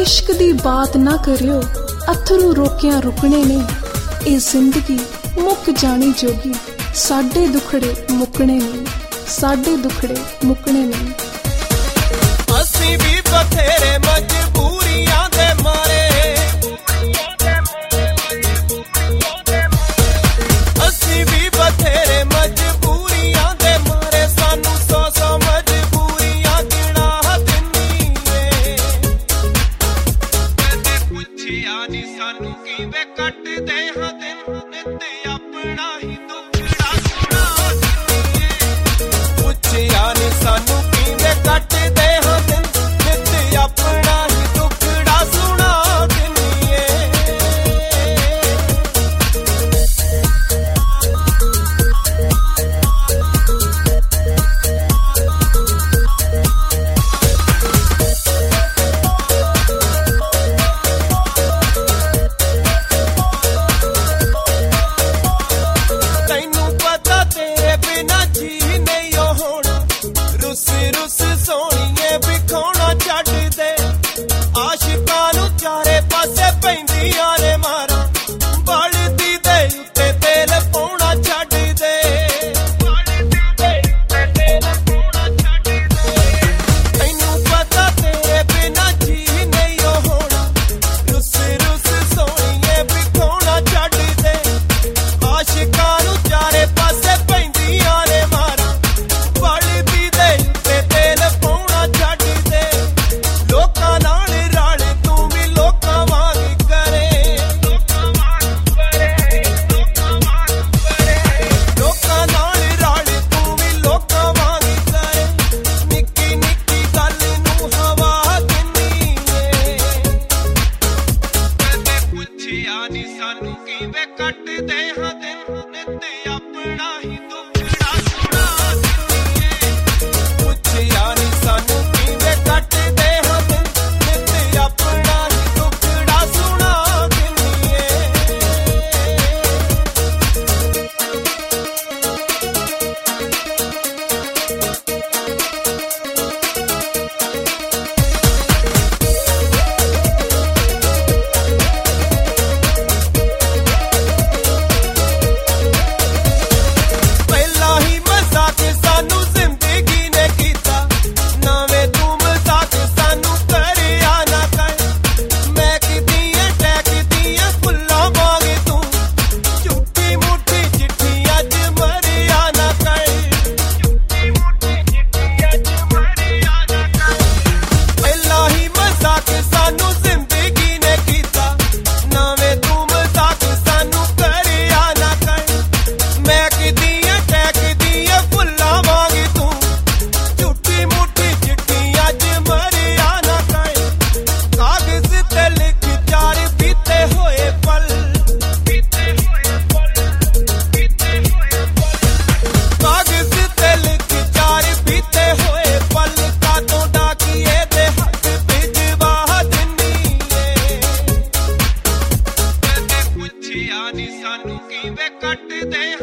इश्क दी बात ना करियो, अथरू रोकिया रुकने ने। ये जिंदगी मुक जानी जोगी, साडे दुखड़े मुकने नहीं, साडे दुखड़े मुकने नहीं। असी भी बथेरे मजबूरियां दे मारे, असी भी बथेरे मजबूरियां दे मारे, सानू सौ सौ मजबूरियां गिना दिंदी ए। कदे पुछिया नी सानू किवें कटदे हां दिन, नित अपना ही दुखड़ा सुना दिंदी ए। पुछिया नी सानू किवें कटदे हां दिन, नित अपना ही दुखड़ा सुना दिंदी ए। तैनू पता तेरे बिना जी नहीं ओ होना, रुस रुस सोहणीए बिखौना छड्ड दे। आशिकां नू चारे पासे पैंदियां ने मारां, बलदी दे उत्ते तेल पाउणा छड्ड दे। तैनू पता तेरे बिना जी नहीं ओ होना, रुस रुस सोहणीए बिखौना छड्ड दे। आशिकां नू चारे पासे पैंदियां ने मारां, बलदी दे उत्ते तेल पाउणा छड्ड दे। लोकां नाल रल तू भी लोकां वांग करे, लोकां नाल रल तू भी लोकां वांग करे। निक्की निक्की गल नू हवा दिंदी ए। कदे पुछिया नी सानू किवें कटदे हां दिन, नित अपना ही दुखड़ा सुना दिंदी ए। पुछिया नी सानू किवें कटदे हां दिन, नित अपना ही दुखड़ा सुना दिंदी ए। पहला ही मजाक सानू जिंदगी ने कीता, नवें तू मजाक सानू करिया ना कर। मैं किदियां टैकदियां फुल्लां वांग तू, झूठी मूठी चिट्ठियां च मरिया ना कर। पहला ही मजाक सानू जिंदगी ने कीता, नवें तू मजाक सानू करिया ना कर। मैं किदियां टैकदियां फुल्लां वांग तू, झूठी मूठी चिट्ठियां च मरिया ना कर। कागज ते लिख चार बीते होए पल, कागज ते लिख चार बीते होए पल, कातों डाकिए दे हथ भिजवा दिंदी ए। कदे पुछिया नी सानू किवें कटदे